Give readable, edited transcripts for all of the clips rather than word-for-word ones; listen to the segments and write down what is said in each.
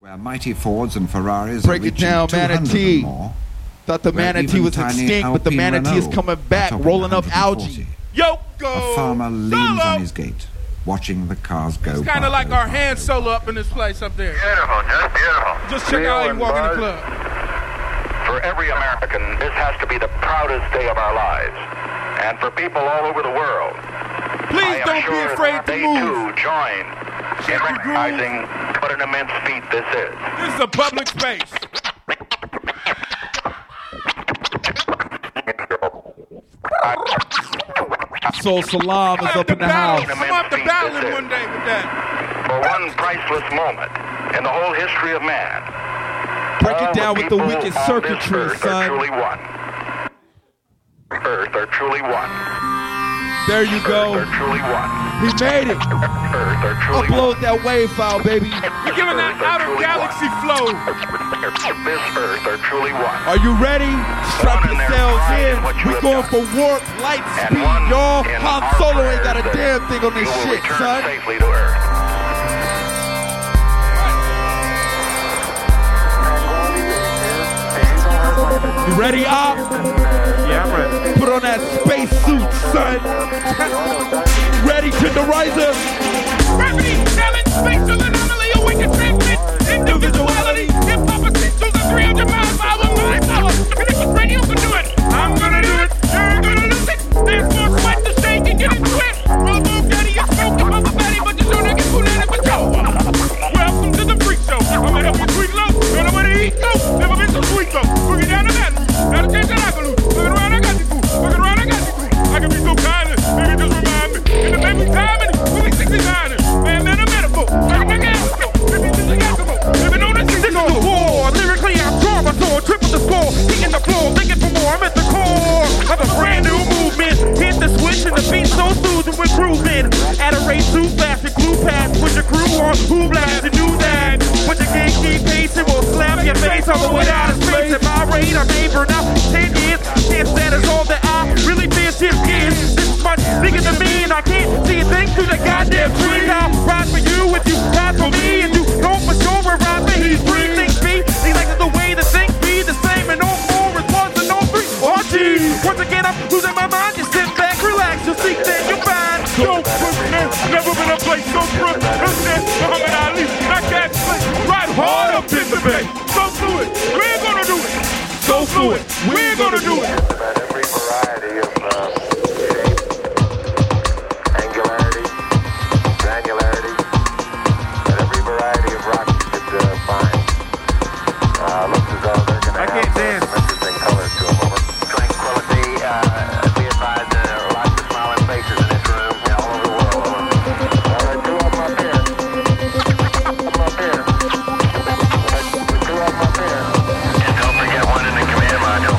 Where mighty Fords and Ferraris break it down, Manatee. Thought the manatee was extinct, but the manatee is coming back, rolling up algae. Yo, A farmer leans on his gate, watching the cars go. It's kind of like our hand solo up in this place up there. Beautiful, just beautiful. Just check out how you walk in the club. For every American, this has to be the proudest day of our lives. And for people all over the world. Please don't be afraid to move. They too join in recognizing what an immense feat this is. This is a public space. Soul Salam is up in the house. I'm up to battling one day with that. For one priceless moment in the whole history of man. Break it down with the wicked circuitry, son. Earth are truly one. There you go. Earth are truly one. He made it. Earth are truly upload that wave file, baby. We're giving that outer galaxy flow. This Earth are truly one. Are you ready? Strap yourselves in. We're going for warp, light speed, y'all. Han Solo ain't got a damn thing on this shit, son. Safely to Earth. You ready, Op? Yeah, I'm ready. Put on that space suit, son. Ready to the riser. Gravity, talent, spatial anomaly, awakened transmit, individuality, hip-hop essentials at 300 miles per hour, mind power. Connected radio can do it. I'm gonna do it. You're gonna lose it. There's more sweat to shake and get into it. Robo daddy, you're smoking my fatty, but you're gonna get punani for Joe. Welcome to the freak show. I'm gonna help you sweet love. Don't know where to eat, go. Never been so sweet, though. Bring it down to that. Now the chance that I can lose. Looking around, I got you fool. Looking around, I got you fool. I can be so kindly. Maybe just remind me. In the baby time, and we'll be 69. Man, then a metaphor. Like a nigga else. Maybe this is actionable. Living on this is on war. Lyrically, I'm strong. I saw a triple the score. Hitting the floor, thinking for more. I'm at the core of a brand new movement. Hit the switch and the beat so soothing we're grooving. At a rate too fast, and glue pass. Put your crew on. Who blast? You knew that. Put your game keep pacing. We'll slap your face all the way out of space. At my rate, I'm burn out 10 years. Can't stand is all that I really feel shit is. This is much bigger than me, and I can't see a thing through the goddamn trees. I'll ride for you if you ride for me, and you know for sure we're ride for he three things be. He likes the way the things be the same, and no more is one to no three. Oh gee, once again I'm losing my mind. Just sit back, relax, you'll see then you'll find. So never been a place so good. Muhammad Ali, I can't play. Ride hard up in the bay. So do it. We're gonna do it. So fluid. We're gonna do it. About every variety of shape, angularity, granularity, and every variety of rock you could find. Looks as though they're gonna have some interesting colors to them over. Tranquility, be advised there are lots of smiling faces in this room, all over the world. Well, there are two of them up here. Two of them up here. And don't forget one in the command module.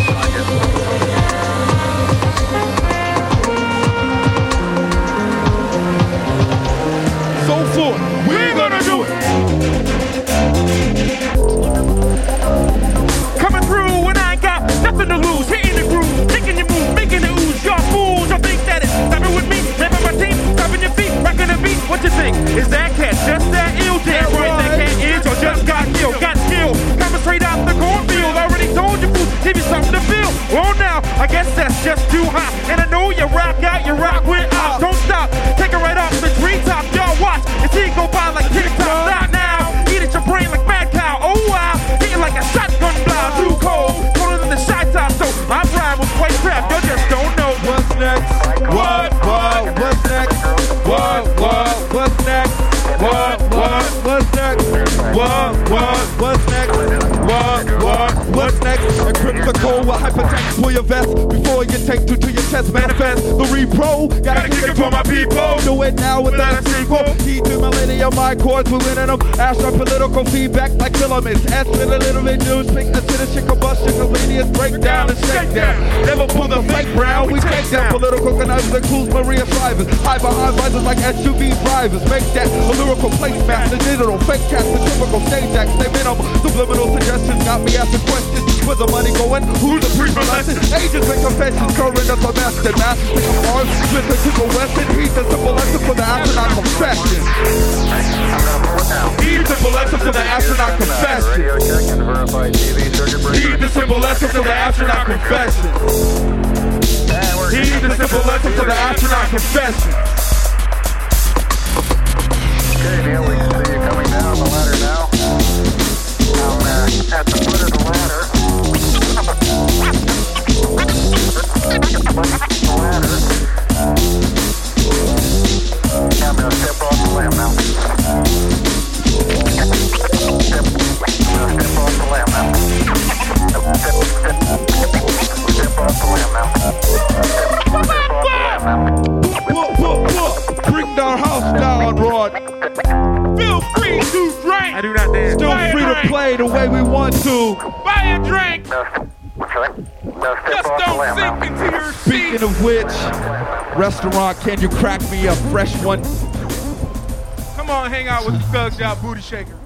So forth. We're gonna do it. Coming through when I ain't got nothing to lose. Hitting the groove, making you move, making it ooze. Y'all fools, y'all think that it's stopping with me. Never my team, stopping your feet, rocking the beat. What you think? Is that cat just that ill? Damn right that cat is, or just got killed. Got skilled, coming straight out the cornfield. Already told you fools, give you something to feel. Well now, I guess that's just too hot. And I know you rock out, you rock with out. Don't stop, take it right off the treetop. Y'all watch, and see it go by like TikTok. Not now, eat at your brain like mad cow. Oh wow, hitting like a shotgun blow. Too cold, colder than the shot top. So my rhyme was quite crap, you just don't know. What's next? What's next? What's next? What's next? What's next? Encrypt the code with hypertext for your vest before you take to your chest. Manifest the repro. Gotta kick it for my people. Do it now without a sequel. T2 millennium, my chords, we're winning them. Astro political feedback like filaments. S with a little bit news. Think the citizen combustion, convenience breakdown and shakedown. Never pull the fake brown. We take down political connivers includes Maria Shriver. High behind visors like SUV drivers. Make that a lyrical place master, digital fake cast, the typical stage acts. They minimum subliminal suggestions got me asking questions. where's the money going? Who's the pre-molested? Agents make confessions, current as a master. Master take a farm, flip it to the western. He's the simple lesson for the astronaut confession. He's the simple lesson for the astronaut confession. Radio check and verified TV circuit breaker. He's the simple lesson for the astronaut confession. He's the simple lesson for the astronaut confession. Okay, Neil, we can see you coming down the ladder now. At the foot of the ladder. I'm going to step off the lamp now. Step off the lamp now. Step off the lamp now. Bring our house down, Rod. Feel free to drink. I do not dance. Still free to play the way we want to. Buy a drink. Just Just don't sink into your seat. Speaking of which, restaurant, can you crack me a fresh one? Come on, hang out with the Thug Job Booty Shaker.